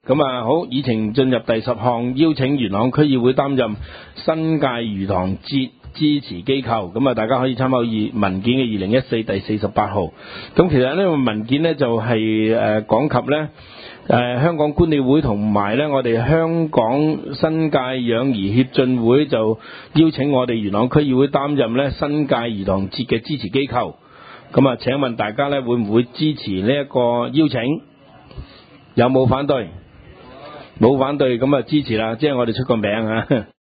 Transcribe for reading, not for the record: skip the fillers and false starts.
咁啊，好，議程進入第10項，邀請元朗區議會擔任新界魚塘節支持機構。咁啊，大家可以參考文件嘅2014第48號。咁其實呢個文件呢，就係講及呢香港觀鳥會同埋呢我哋香港新界養魚協進會就邀請我哋元朗區議會擔任呢新界魚塘節嘅支持機構。咁啊，請問大家呢會唔會支持呢一個邀請？有冇反對？冇反對，咁啊支持啦，即係我哋出個名啊。